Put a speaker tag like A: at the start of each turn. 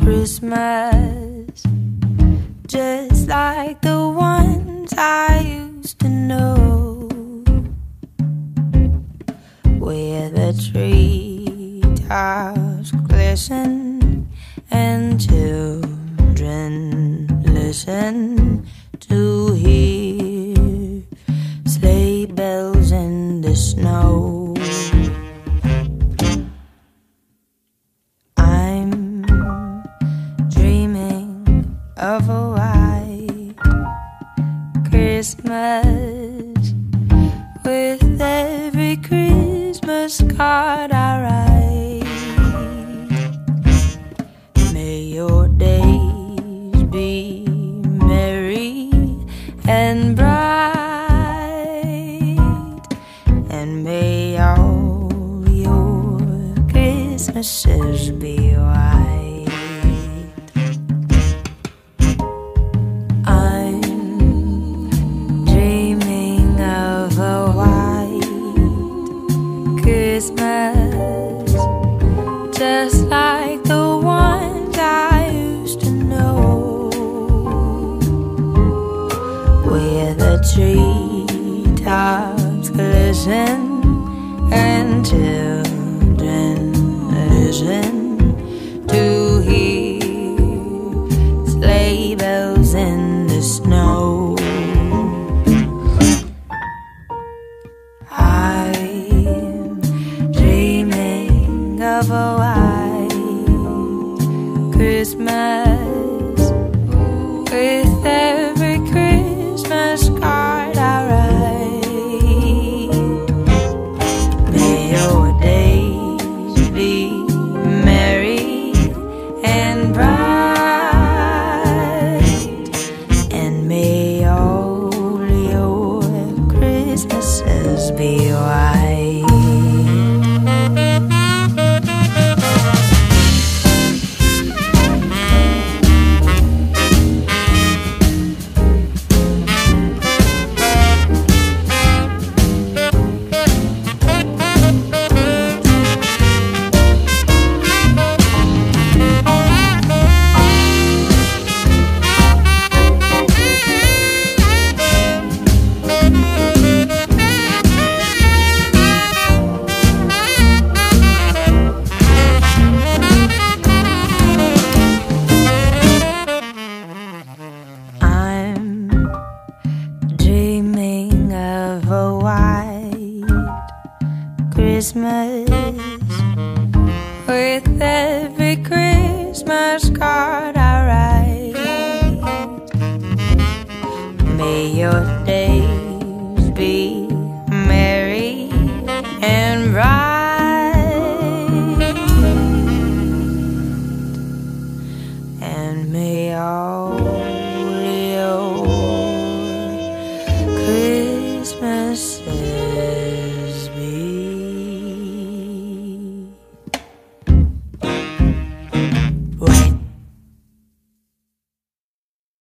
A: Christmas, just like the ones I used to know, where the treetops glisten and children listen to hear sleigh bells in the snow. I'm dreaming of a white Christmas, with every Christmas card I write. May your days be merry and bright, and may all your Christmases be white. I'm dreaming of a white Christmas, just like the ones I used to know, where the treetops glisten and children listen to hear sleigh bells in the snow. I'm dreaming of a white Christmas, with every Christmas card I write. May your days be merry and bright, and may all your Christmases be white. I'm dreaming of a white Christmas, with every Christmas card I write. May your day